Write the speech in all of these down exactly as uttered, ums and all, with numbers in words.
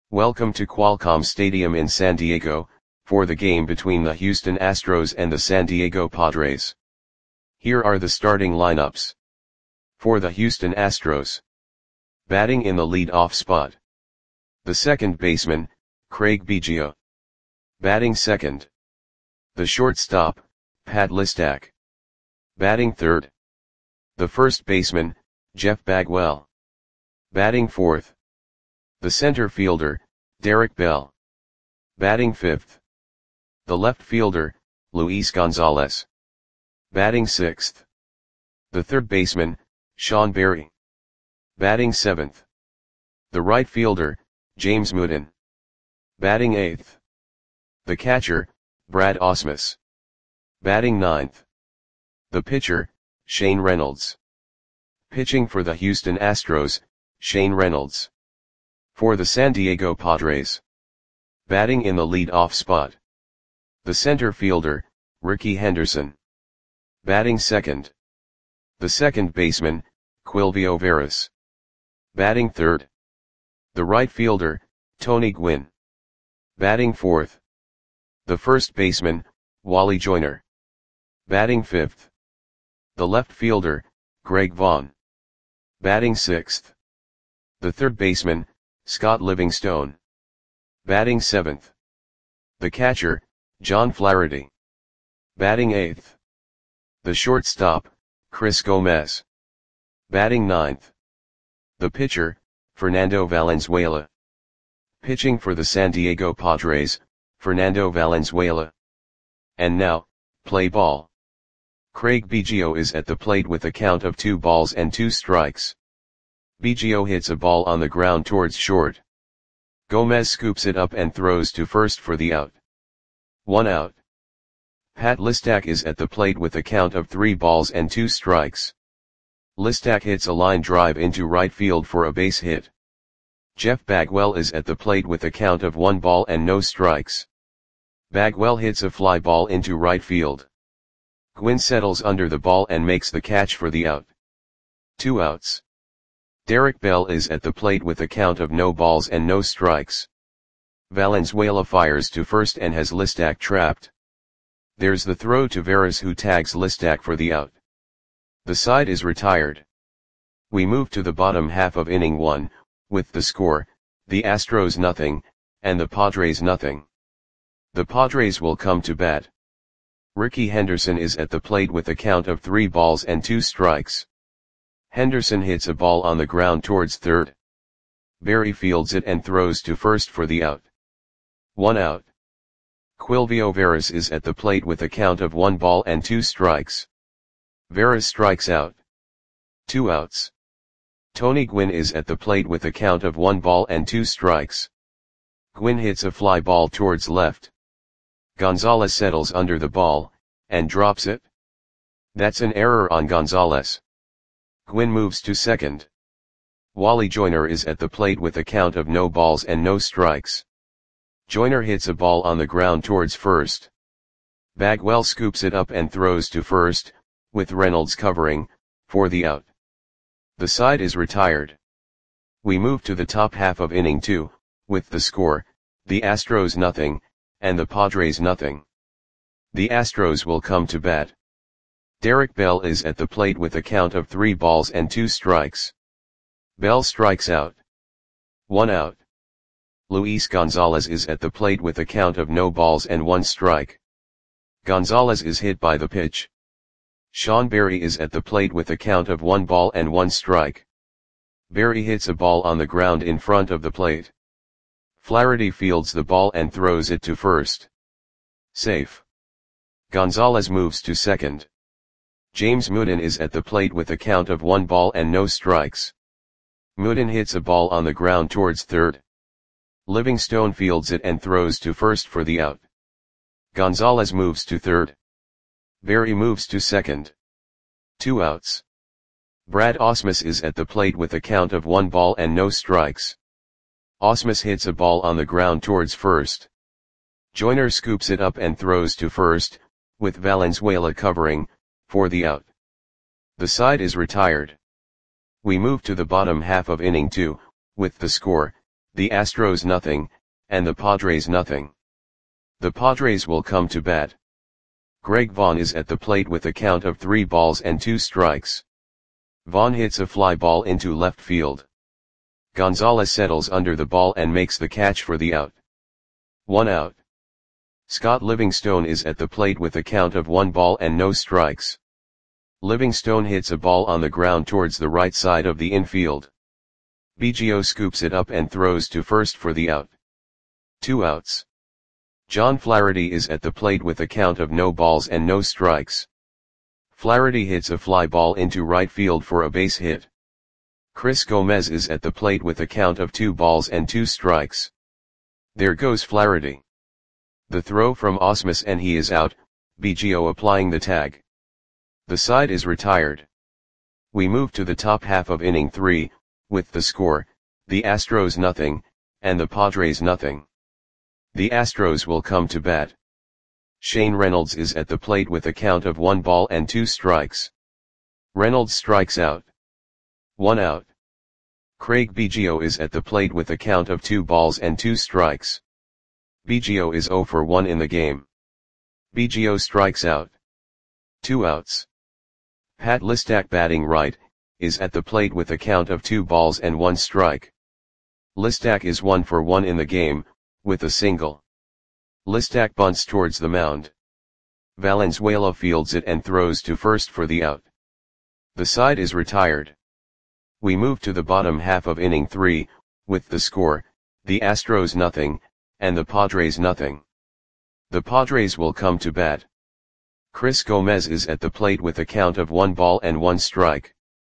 Welcome to Qualcomm Stadium in San Diego, for the game between the Houston Astros and the San Diego Padres. Here are the starting lineups. For the Houston Astros. Batting in the lead-off spot. The second baseman, Craig Biggio. Batting second. The shortstop, Pat Listach. Batting third. The first baseman, Jeff Bagwell. Batting fourth. The center fielder, Derek Bell. Batting fifth. The left fielder, Luis Gonzalez. Batting sixth. The third baseman, Sean Berry. Batting seventh. The right fielder, James Mooden. Batting eighth. The catcher, Brad Ausmus. Batting ninth. The pitcher, Shane Reynolds. Pitching for the Houston Astros, Shane Reynolds. For the San Diego Padres. Batting in the lead-off spot. The center fielder, Ricky Henderson. Batting second. The second baseman, Quilvio Veras. Batting third. The right fielder, Tony Gwynn. Batting fourth. The first baseman, Wally Joyner. Batting fifth. The left fielder, Greg Vaughn. Batting sixth. The third baseman, Scott Livingstone. Batting seventh. The catcher, John Flaherty. Batting eighth. The shortstop, Chris Gomez. Batting ninth. The pitcher, Fernando Valenzuela. Pitching for the San Diego Padres, Fernando Valenzuela. And now, play ball. Craig Biggio is at the plate with a count of two balls and two strikes. Biggio hits a ball on the ground towards short. Gomez scoops it up and throws to first for the out. One out. Pat Listach is at the plate with a count of three balls and two strikes. Listach hits a line drive into right field for a base hit. Jeff Bagwell is at the plate with a count of one ball and no strikes. Bagwell hits a fly ball into right field. Gwynn settles under the ball and makes the catch for the out. Two outs. Derek Bell is at the plate with a count of no balls and no strikes. Valenzuela fires to first and has Listach trapped. There's the throw to Veras, who tags Listach for the out. The side is retired. We move to the bottom half of inning one, with the score, the Astros nothing, and the Padres nothing. The Padres will come to bat. Ricky Henderson is at the plate with a count of three balls and two strikes. Henderson hits a ball on the ground towards third. Berry fields it and throws to first for the out. One out. Quilvio Veras is at the plate with a count of one ball and two strikes. Veras strikes out. Two outs. Tony Gwynn is at the plate with a count of one ball and two strikes. Gwynn hits a fly ball towards left. Gonzalez settles under the ball, and drops it. That's an error on Gonzalez. Gwynn moves to second. Wally Joyner is at the plate with a count of no balls and no strikes. Joyner hits a ball on the ground towards first. Bagwell scoops it up and throws to first, with Reynolds covering, for the out. The side is retired. We move to the top half of inning two, with the score, the Astros nothing, and the Padres nothing. The Astros will come to bat. Derek Bell is at the plate with a count of three balls and two strikes. Bell strikes out. One out. Luis Gonzalez is at the plate with a count of no balls and one strike. Gonzalez is hit by the pitch. Sean Berry is at the plate with a count of one ball and one strike. Berry hits a ball on the ground in front of the plate. Flaherty fields the ball and throws it to first. Safe. Gonzalez moves to second. James Mooden is at the plate with a count of one ball and no strikes. Mooden hits a ball on the ground towards third. Livingstone fields it and throws to first for the out. Gonzalez moves to third. Berry moves to second. Two outs. Brad Ausmus is at the plate with a count of one ball and no strikes. Ausmus hits a ball on the ground towards first. Joyner scoops it up and throws to first, with Valenzuela covering, for the out. The side is retired. We move to the bottom half of inning two, with the score, the Astros nothing, and the Padres nothing. The Padres will come to bat. Greg Vaughn is at the plate with a count of three balls and two strikes. Vaughn hits a fly ball into left field. Gonzalez settles under the ball and makes the catch for the out. One out. Scott Livingstone is at the plate with a count of one ball and no strikes. Livingstone hits a ball on the ground towards the right side of the infield. Biggio scoops it up and throws to first for the out. Two outs. John Flaherty is at the plate with a count of no balls and no strikes. Flaherty hits a fly ball into right field for a base hit. Chris Gomez is at the plate with a count of two balls and two strikes. There goes Flaherty. The throw from Ausmus and he is out, Biggio applying the tag. The side is retired. We move to the top half of inning three, with the score, the Astros nothing, and the Padres nothing. The Astros will come to bat. Shane Reynolds is at the plate with a count of one ball and two strikes. Reynolds strikes out. One out. Craig Biggio is at the plate with a count of two balls and two strikes. Biggio is zero for one in the game. Biggio strikes out. Two outs. Pat Listak batting right, is at the plate with a count of two balls and one strike. Listak is one for one in the game, with a single. Listak bunts towards the mound. Valenzuela fields it and throws to first for the out. The side is retired. We move to the bottom half of inning three, with the score, the Astros nothing, and the Padres nothing. The Padres will come to bat. Chris Gomez is at the plate with a count of one ball and one strike.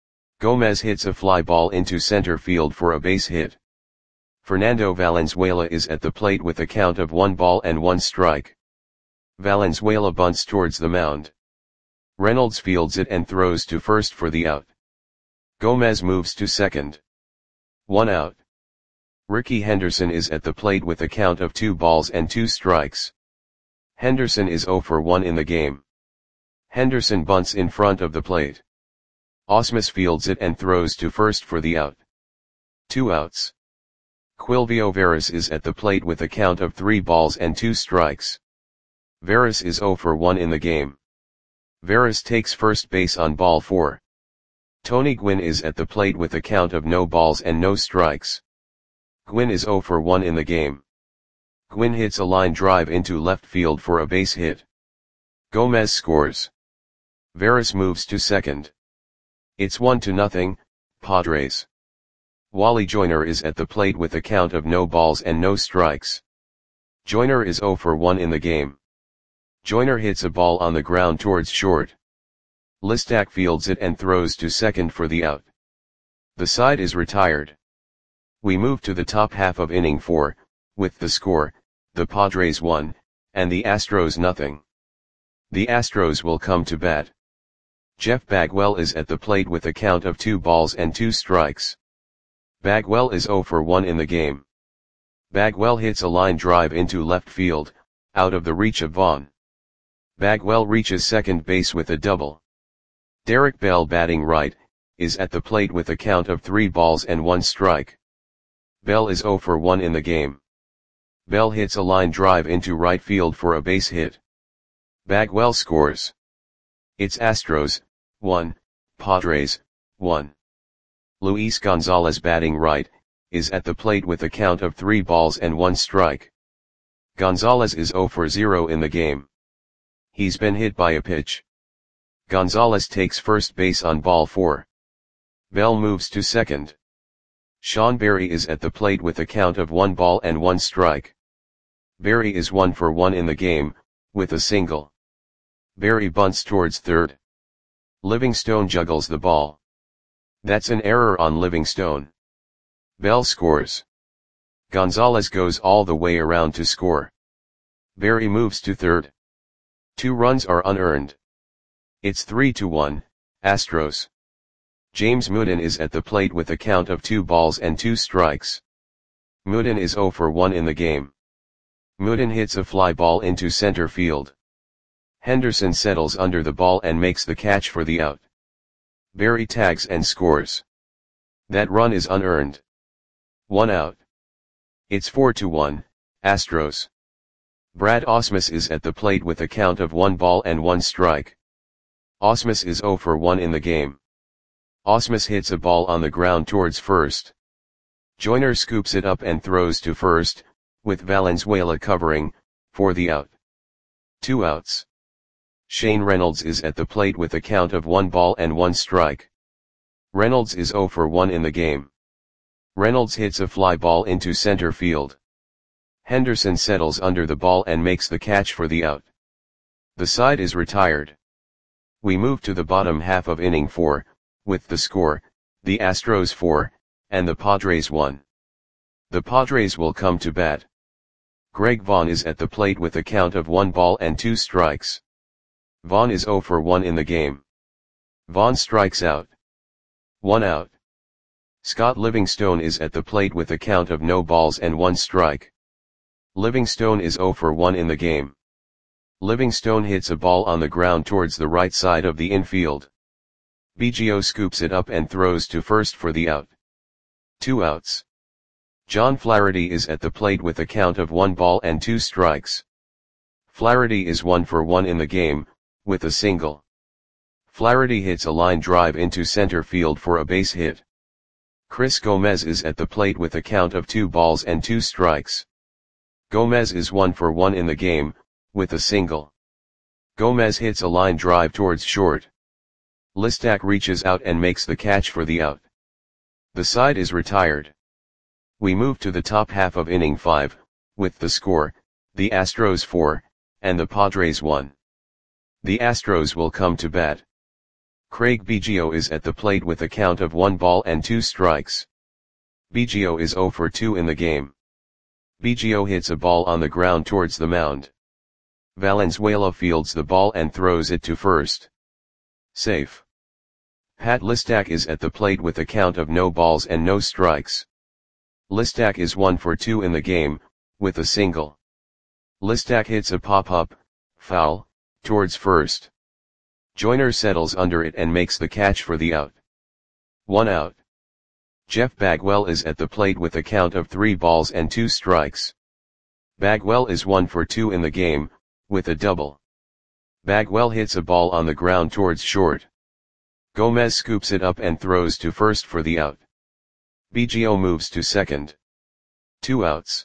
Gomez hits a fly ball into center field for a base hit. Fernando Valenzuela is at the plate with a count of one ball and one strike. Valenzuela bunts towards the mound. Reynolds fields it and throws to first for the out. Gomez moves to second. One out. Ricky Henderson is at the plate with a count of two balls and two strikes. Henderson is zero for one in the game. Henderson bunts in front of the plate. Ausmus fields it and throws to first for the out. Two outs. Quilvio Veras is at the plate with a count of three balls and two strikes. Veras is zero for one in the game. Veras takes first base on ball four. Tony Gwynn is at the plate with a count of no balls and no strikes. Gwynn is zero for one in the game. Gwynn hits a line drive into left field for a base hit. Gomez scores. Veras moves to second. It's one to nothing, Padres. Wally Joyner is at the plate with a count of no balls and no strikes. Joyner is zero for one in the game. Joyner hits a ball on the ground towards short. Listak fields it and throws to second for the out. The side is retired. We move to the top half of inning four, with the score, the Padres one, and the Astros nothing. The Astros will come to bat. Jeff Bagwell is at the plate with a count of two balls and two strikes. Bagwell is zero for one in the game. Bagwell hits a line drive into left field, out of the reach of Vaughn. Bagwell reaches second base with a double. Derek Bell batting right, is at the plate with a count of three balls and one strike. Bell is zero for one in the game. Bell hits a line drive into right field for a base hit. Bagwell scores. It's Astros, one, Padres, one. Luis Gonzalez batting right, is at the plate with a count of three balls and one strike. Gonzalez is zero for zero in the game. He's been hit by a pitch. Gonzalez takes first base on ball four. Bell moves to second. Sean Berry is at the plate with a count of one ball and one strike. Berry is one for one in the game, with a single. Berry bunts towards third. Livingstone juggles the ball. That's an error on Livingstone. Bell scores. Gonzalez goes all the way around to score. Berry moves to third. Two runs are unearned. It's three to one, Astros. James Mooden is at the plate with a count of two balls and two strikes. Mooden is zero for one in the game. Mooden hits a fly ball into center field. Henderson settles under the ball and makes the catch for the out. Berry tags and scores. That run is unearned. One out. It's four to one, Astros. Brad Ausmus is at the plate with a count of one ball and one strike. Ausmus is zero for one in the game. Ausmus hits a ball on the ground towards first. Joyner scoops it up and throws to first, with Valenzuela covering, for the out. Two outs. Shane Reynolds is at the plate with a count of one ball and one strike. Reynolds is zero for one in the game. Reynolds hits a fly ball into center field. Henderson settles under the ball and makes the catch for the out. The side is retired. We move to the bottom half of inning four, with the score, the Astros four, and the Padres one. The Padres will come to bat. Greg Vaughn is at the plate with a count of one ball and two strikes. Vaughn is zero for one in the game. Vaughn strikes out. One out. Scott Livingstone is at the plate with a count of no balls and one strike. Livingstone is zero for one in the game. Livingstone hits a ball on the ground towards the right side of the infield. Biggio scoops it up and throws to first for the out. Two outs. John Flaherty is at the plate with a count of one ball and two strikes. Flaherty is one for one in the game, with a single. Flaherty hits a line drive into center field for a base hit. Chris Gomez is at the plate with a count of two balls and two strikes. Gomez is one for one in the game, with a single. Gomez hits a line drive towards short. Listak reaches out and makes the catch for the out. The side is retired. We move to the top half of inning five, with the score, the Astros four, and the Padres one. The Astros will come to bat. Craig Biggio is at the plate with a count of one ball and two strikes. Biggio is zero for two in the game. Biggio hits a ball on the ground towards the mound. Valenzuela fields the ball and throws it to first. Safe. Pat Listak is at the plate with a count of no balls and no strikes. Listak is one for two in the game, with a single. Listak hits a pop-up, foul, towards first. Joyner settles under it and makes the catch for the out. One out. Jeff Bagwell is at the plate with a count of three balls and two strikes. Bagwell is one for two in the game, with a double. Bagwell hits a ball on the ground towards short. Gomez scoops it up and throws to first for the out. Biggio moves to second. Two outs.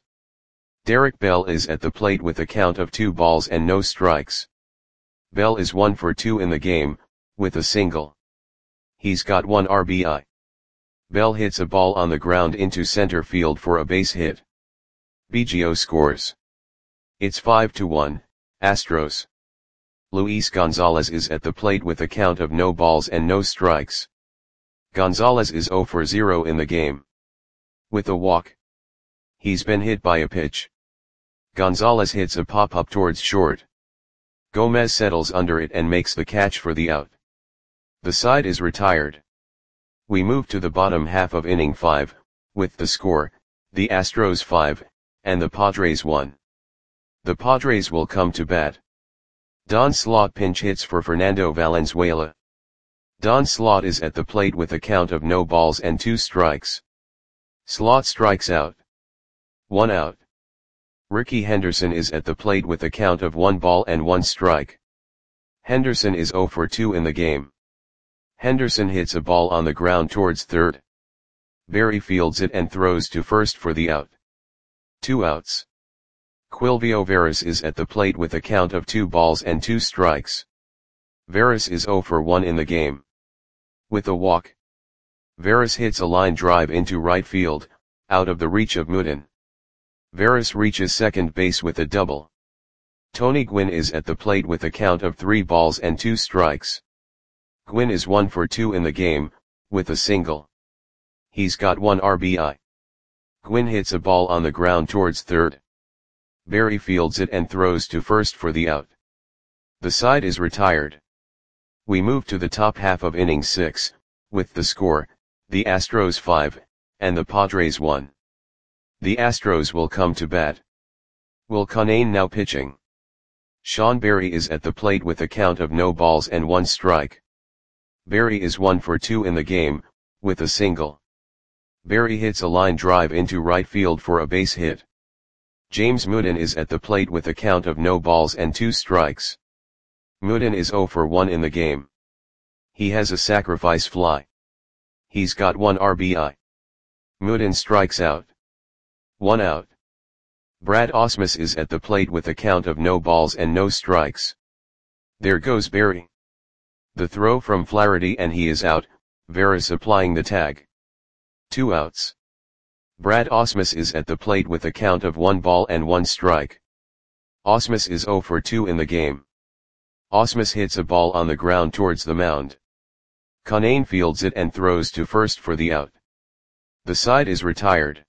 Derek Bell is at the plate with a count of two balls and no strikes. Bell is one for two in the game, with a single. He's got one R B I. Bell hits a ball on the ground into center field for a base hit. Biggio scores. It's five to one, Astros. Luis Gonzalez is at the plate with a count of no balls and no strikes. Gonzalez is zero for zero in the game. With a walk. He's been hit by a pitch. Gonzalez hits a pop-up towards short. Gomez settles under it and makes the catch for the out. The side is retired. We move to the bottom half of inning five, with the score, the Astros five, and the Padres one. The Padres will come to bat. Don Slaught pinch hits for Fernando Valenzuela. Don Slaught is at the plate with a count of no balls and two strikes. Slaught strikes out. One out. Ricky Henderson is at the plate with a count of one ball and one strike. Henderson is zero for two in the game. Henderson hits a ball on the ground towards third. Berry fields it and throws to first for the out. Two outs. Quilvio Veras is at the plate with a count of two balls and two strikes. Veras is zero for one in the game. With a walk. Veras hits a line drive into right field, out of the reach of Mudin. Veras reaches second base with a double. Tony Gwynn is at the plate with a count of three balls and two strikes. Gwynn is one for two in the game, with a single. He's got one R B I. Gwynn hits a ball on the ground towards third. Berry fields it and throws to first for the out. The side is retired. We move to the top half of inning six, with the score, the Astros five, and the Padres one. The Astros will come to bat. Will Conane now pitching. Sean Berry is at the plate with a count of no balls and one strike. Berry is one for two in the game, with a single. Berry hits a line drive into right field for a base hit. James Mooden is at the plate with a count of no balls and two strikes. Mooden is oh for one in the game. He has a sacrifice fly. He's got one R B I. Mooden strikes out. One out. Brad Ausmus is at the plate with a count of no balls and no strikes. There goes Berry. The throw from Flaherty and he is out, Veras applying the tag. Two outs. Brad Ausmus is at the plate with a count of one ball and one strike. Ausmus is oh for two in the game. Ausmus hits a ball on the ground towards the mound. Conane fields it and throws to first for the out. The side is retired.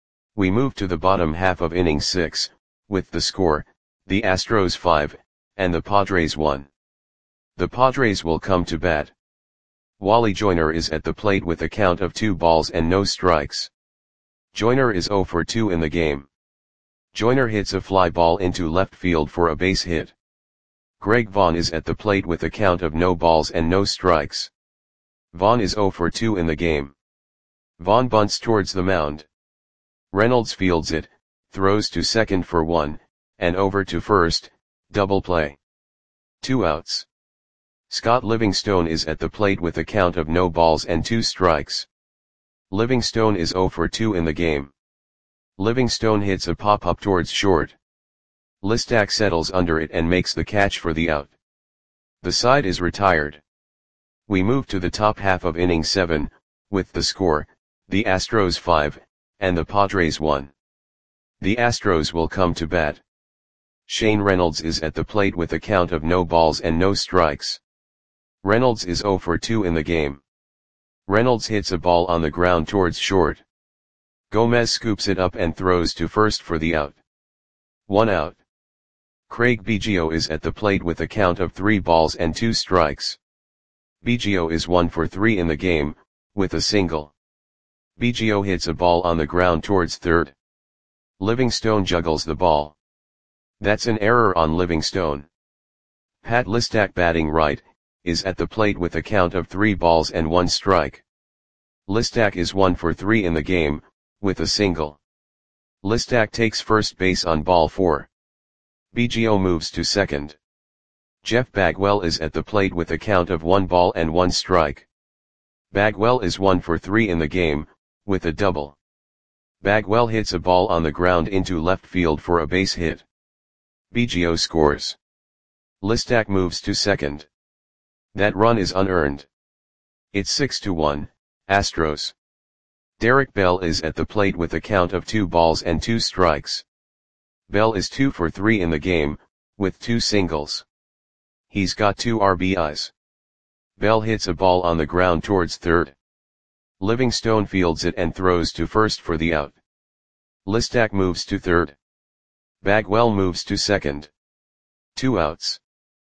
We move to the bottom half of inning six, with the score, the Astros five, and the Padres one. The Padres will come to bat. Wally Joyner is at the plate with a count of two balls and no strikes. Joyner is oh for two in the game. Joyner hits a fly ball into left field for a base hit. Greg Vaughn is at the plate with a count of no balls and no strikes. Vaughn is oh for two in the game. Vaughn bunts towards the mound. Reynolds fields it, throws to second for one, and over to first, double play. Two outs. Scott Livingstone is at the plate with a count of no balls and two strikes. Livingstone is oh for two in the game. Livingstone hits a pop-up towards short. Listak settles under it and makes the catch for the out. The side is retired. We move to the top half of inning seven, with the score, the Astros five, and the Padres one. The Astros will come to bat. Shane Reynolds is at the plate with a count of no balls and no strikes. Reynolds is oh for two in the game. Reynolds hits a ball on the ground towards short. Gomez scoops it up and throws to first for the out. One out. Craig Biggio is at the plate with a count of three balls and two strikes. Biggio is one for three in the game, with a single. Biggio hits a ball on the ground towards third. Livingstone juggles the ball. That's an error on Livingstone. Pat Listak, batting right, is at the plate with a count of three balls and one strike. Listak is one for three in the game, with a single. Listak takes first base on ball four. Biggio moves to second. Jeff Bagwell is at the plate with a count of one ball and one strike. Bagwell is one for three in the game, with a double. Bagwell hits a ball on the ground into left field for a base hit. Biggio scores. Listak moves to second. That run is unearned. It's six to one, Astros. Derek Bell is at the plate with a count of two balls and two strikes. Bell is two for three in the game, with two singles. He's got two R B Is. Bell hits a ball on the ground towards third. Livingstone fields it and throws to first for the out. Listak moves to third. Bagwell moves to second. Two outs.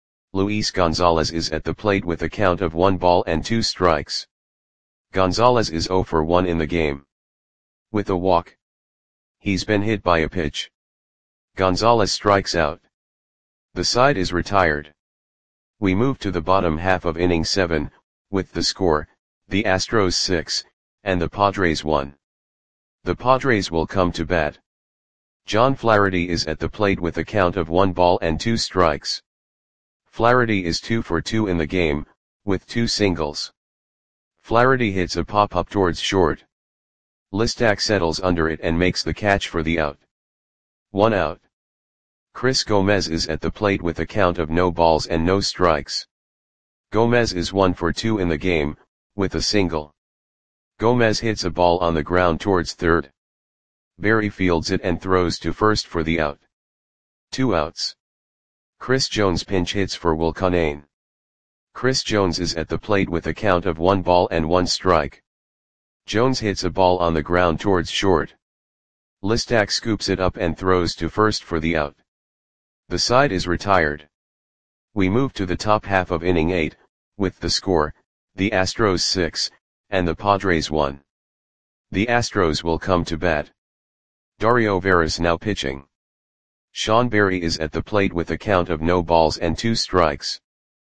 Luis Gonzalez is at the plate with a count of one ball and two strikes. Gonzalez is oh for one in the game. With a walk. He's been hit by a pitch. Gonzalez strikes out. The side is retired. We move to the bottom half of inning seven, with the score, the Astros six, and the Padres one. The Padres will come to bat. John Flaherty is at the plate with a count of one ball and two strikes. Flaherty is two for two in the game, with two singles. Flaherty hits a pop-up towards short. Listak settles under it and makes the catch for the out. One out. Chris Gomez is at the plate with a count of no balls and no strikes. Gomez is one for two in the game, with a single. Gomez hits a ball on the ground towards third. Berry fields it and throws to first for the out. Two outs. Chris Jones pinch hits for Will Conane. Chris Jones is at the plate with a count of one ball and one strike. Jones hits a ball on the ground towards short. Listak scoops it up and throws to first for the out. The side is retired. We move to the top half of inning eight, with the score, the Astros six, and the Padres one. The Astros will come to bat. Dario Veras now pitching. Sean Berry is at the plate with a count of no balls and two strikes.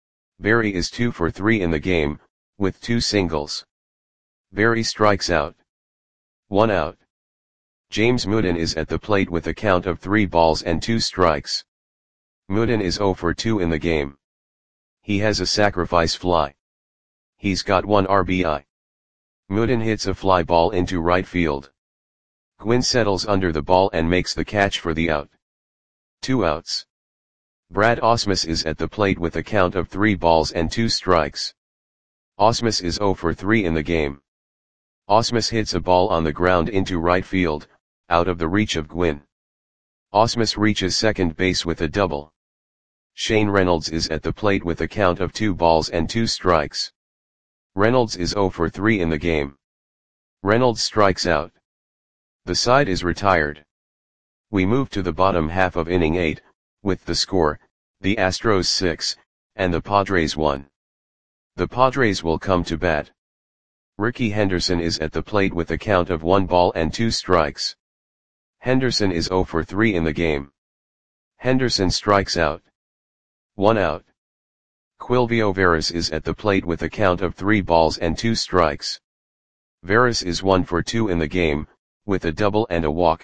Berry is two for three in the game, with two singles. Berry strikes out. One out. James Mooden is at the plate with a count of three balls and two strikes. Mooden is zero for two in the game. He has a sacrifice fly. He's got one R B I. Mooden hits a fly ball into right field. Gwynn settles under the ball and makes the catch for the out. Two outs. Brad Ausmus is at the plate with a count of three balls and two strikes. Ausmus is zero for three in the game. Ausmus hits a ball on the ground into right field, out of the reach of Gwynn. Ausmus reaches second base with a double. Shane Reynolds is at the plate with a count of two balls and two strikes. Reynolds is zero for three in the game. Reynolds strikes out. The side is retired. We move to the bottom half of inning eight, with the score, the Astros six, and the Padres one. The Padres will come to bat. Ricky Henderson is at the plate with a count of one ball and two strikes. Henderson is zero for three in the game. Henderson strikes out. One out. Quilvio Veras is at the plate with a count of three balls and two strikes. Veras is one for two in the game, with a double and a walk.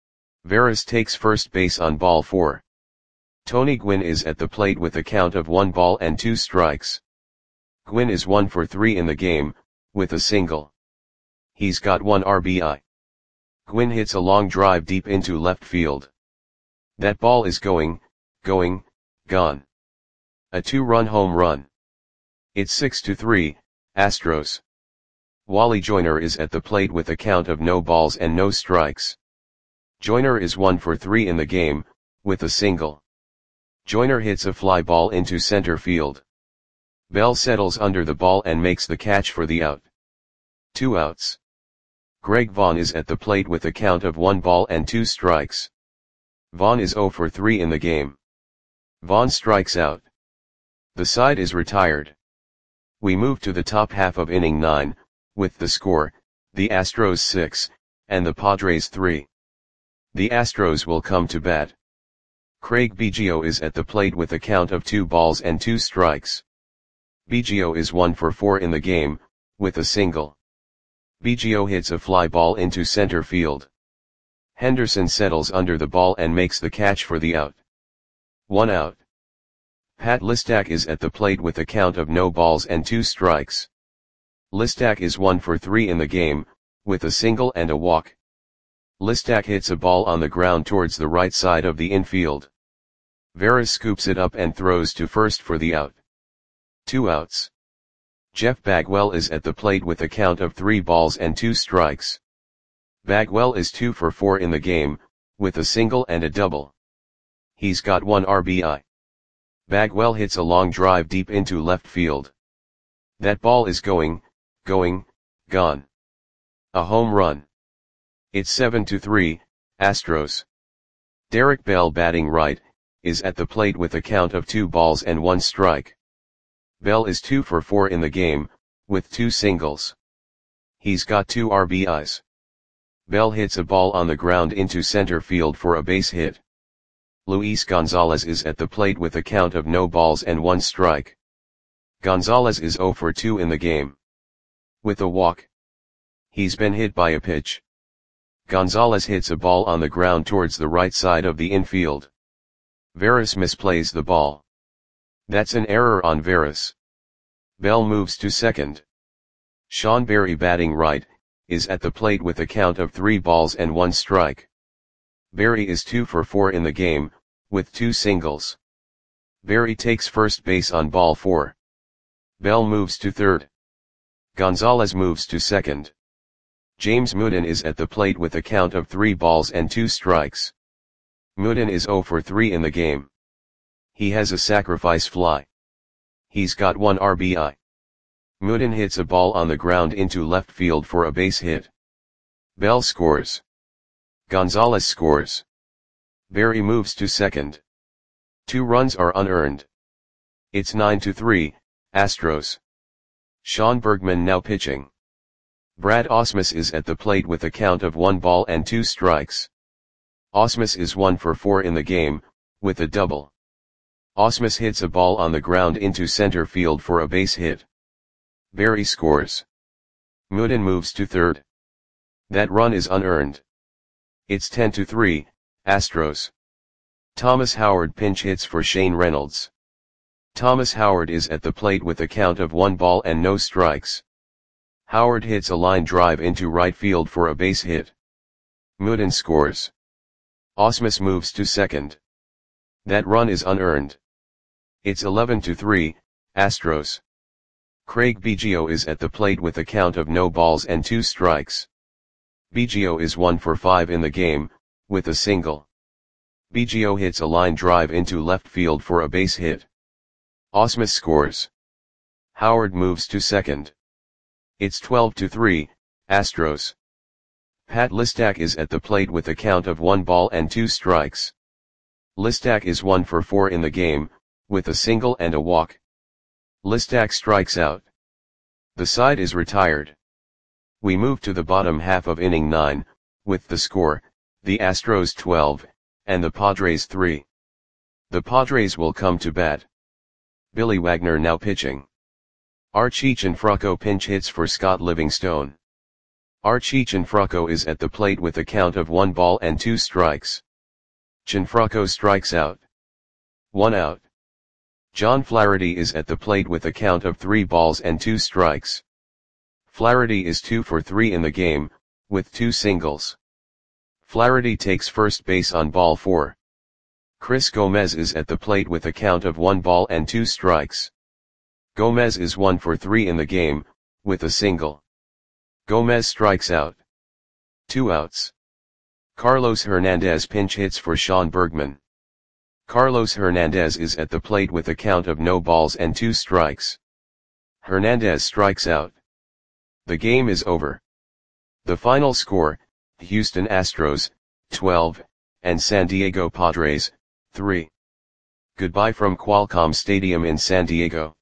Veras takes first base on ball four. Tony Gwynn is at the plate with a count of one ball and two strikes. Gwynn is one for three in the game, with a single. He's got one R B I. Gwynn hits a long drive deep into left field. That ball is going, going, gone. A two-run home run. It's six to three, Astros. Wally Joyner is at the plate with a count of no balls and no strikes. Joyner is one for three in the game, with a single. Joyner hits a fly ball into center field. Bell settles under the ball and makes the catch for the out. Two outs. Greg Vaughn is at the plate with a count of one ball and two strikes. Vaughn is zero for three in the game. Vaughn strikes out. The side is retired. We move to the top half of inning nine, with the score, the Astros six, and the Padres three. The Astros will come to bat. Craig Biggio is at the plate with a count of two balls and two strikes. Biggio is one for four in the game, with a single. Biggio hits a fly ball into center field. Henderson settles under the ball and makes the catch for the out. One out. Pat Listak is at the plate with a count of no balls and two strikes. Listak is one for three in the game, with a single and a walk. Listak hits a ball on the ground towards the right side of the infield. Veras scoops it up and throws to first for the out. Two outs. Jeff Bagwell is at the plate with a count of three balls and two strikes. Bagwell is two for four in the game, with a single and a double. He's got one R B I. Bagwell hits a long drive deep into left field. That ball is going, going, gone. A home run. It's seven to three, Astros. Derek Bell, batting right, is at the plate with a count of two balls and one strike. Bell is two for four in the game, with two singles. He's got two R B Is. Bell hits a ball on the ground into center field for a base hit. Luis Gonzalez is at the plate with a count of no balls and one strike. Gonzalez is zero for two in the game. With a walk. He's been hit by a pitch. Gonzalez hits a ball on the ground towards the right side of the infield. Veras misplays the ball. That's an error on Veras. Bell moves to second. Sean Berry, batting right, is at the plate with a count of three balls and one strike. Berry is two for four in the game, with two singles. Berry takes first base on ball four. Bell moves to third. Gonzalez moves to second. James Mooden is at the plate with a count of three balls and two strikes. Mooden is zero for three in the game. He has a sacrifice fly. He's got one R B I. Mooden hits a ball on the ground into left field for a base hit. Bell scores. Gonzalez scores. Berry moves to second. Two runs are unearned. It's nine to three, Astros. Sean Bergman now pitching. Brad Ausmus is at the plate with a count of one ball and two strikes. Ausmus is one for four in the game, with a double. Ausmus hits a ball on the ground into center field for a base hit. Berry scores. Mooden moves to third. That run is unearned. It's ten to three, Astros. Thomas Howard pinch hits for Shane Reynolds. Thomas Howard is at the plate with a count of one ball and no strikes. Howard hits a line drive into right field for a base hit. Mooden scores. Ausmus moves to second. That run is unearned. It's eleven to three, Astros. Craig Biggio is at the plate with a count of no balls and two strikes. Biggio is one for five in the game, with a single. Biggio hits a line drive into left field for a base hit. Ausmus scores. Howard moves to second. It's twelve to three, Astros. Pat Listak is at the plate with a count of one ball and two strikes. Listak is one for four in the game, with a single and a walk. Listak strikes out. The side is retired. We move to the bottom half of inning nine, with the score, the Astros twelve, and the Padres three. The Padres will come to bat. Billy Wagner now pitching. Archie Cianfrocco pinch hits for Scott Livingstone. Archie Cianfrocco is at the plate with a count of one ball and two strikes. Cianfrocco strikes out. One out. John Flaherty is at the plate with a count of three balls and two strikes. Flaherty is two for three in the game, with two singles. Flaherty takes first base on ball four. Chris Gomez is at the plate with a count of one ball and two strikes. Gomez is one for three in the game, with a single. Gomez strikes out. Two outs. Carlos Hernandez pinch hits for Sean Bergman. Carlos Hernandez is at the plate with a count of no balls and two strikes. Hernandez strikes out. The game is over. The final score, Houston Astros, twelve, and San Diego Padres, three. Goodbye from Qualcomm Stadium in San Diego.